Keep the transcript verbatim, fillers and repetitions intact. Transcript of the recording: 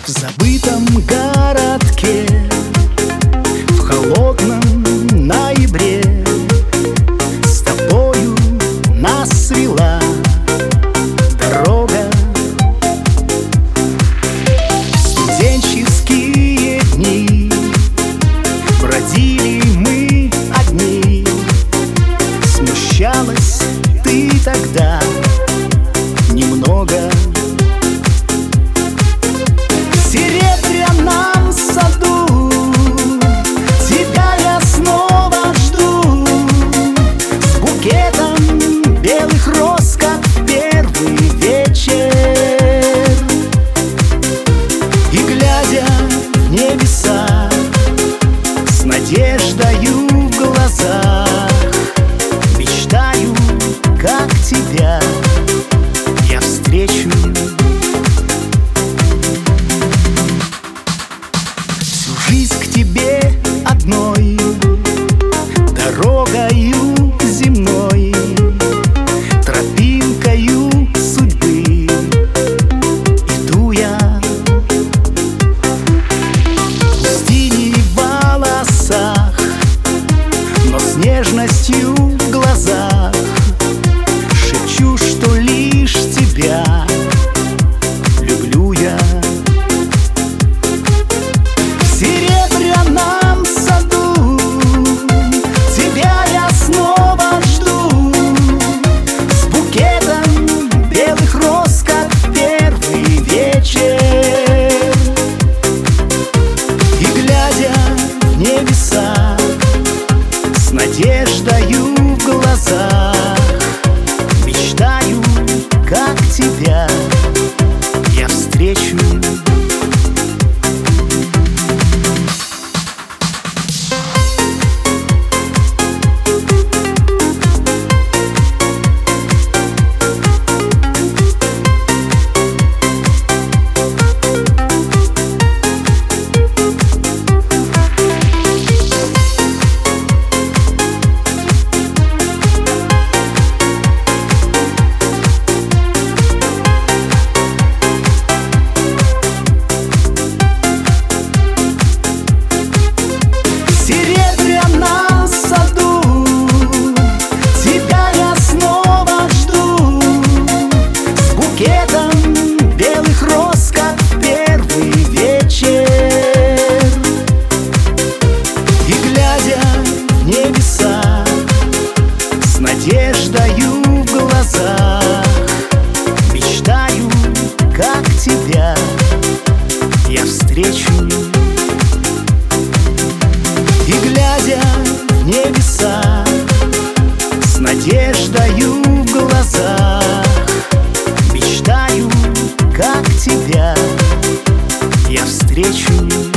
забытом городке в холодном ноябре с тобою нас свела дорога. В студенческие дни бродили мы одни. Смущалась ты тогда немного. В серебряном саду тебя я снова жду, с букетом белых роз, как в первый вечер. И глядя в небеса с надеждою в глазах, мечтаю, как тебя я встречу. Жизнь к тебе одной, дорогою земной, тропинкою судьбы иду я. Пустыни в волосах, но с нежностью в глазах шепчу, что лишь тебя люблю я. В серебряном саду тебя я снова жду, с букетом белых роз, как в первый вечер. И глядя в небеса с надеждою в глазах, мечтаю, как тебя я встречу. С надеждою в глазах мечтаю, как тебя я встречу. И глядя в небеса с надеждою в глазах, мечтаю, как тебя я встречу.